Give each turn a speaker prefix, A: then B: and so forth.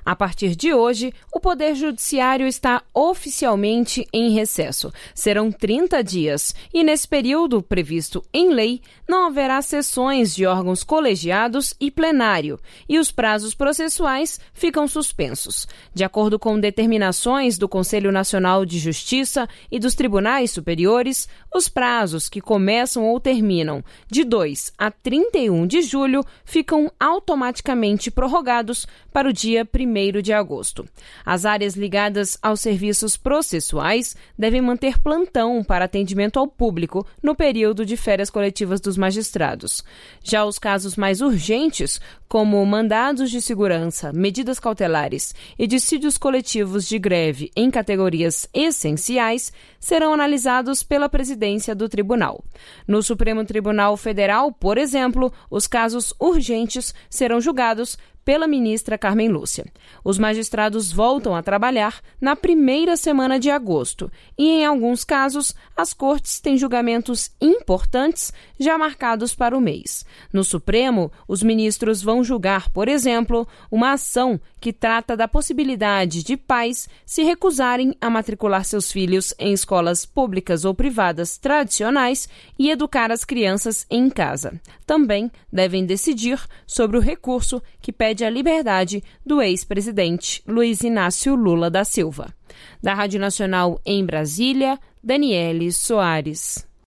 A: A partir de hoje, o Poder Judiciário está oficialmente em recesso. Serão 30 dias e, nesse período previsto em lei, não haverá sessões de órgãos colegiados e plenário, e os prazos processuais ficam suspensos. De acordo com determinações do Conselho Nacional de Justiça e dos Tribunais Superiores, os prazos que começam ou terminam de 2 a 31 de julho ficam automaticamente prorrogados para o dia 1º de agosto. As áreas ligadas aos serviços processuais devem manter plantão para atendimento ao público no período de férias coletivas dos magistrados. Já os casos mais urgentes, como mandados de segurança, medidas cautelares e dissídios coletivos de greve em categorias essenciais, serão analisados pela presidência do tribunal. No Supremo Tribunal Federal, por exemplo, os casos urgentes serão julgados pela ministra Carmen Lúcia. Os magistrados voltam a trabalhar na primeira semana de agosto e, em alguns casos, as cortes têm julgamentos importantes já marcados para o mês. No Supremo, os ministros vão julgar, por exemplo, uma ação que trata da possibilidade de pais se recusarem a matricular seus filhos em escolas públicas ou privadas tradicionais e educar as crianças em casa. Também devem decidir sobre o recurso que pede a liberdade do ex-presidente Luiz Inácio Lula da Silva. Da Rádio Nacional em Brasília, Daniele Soares.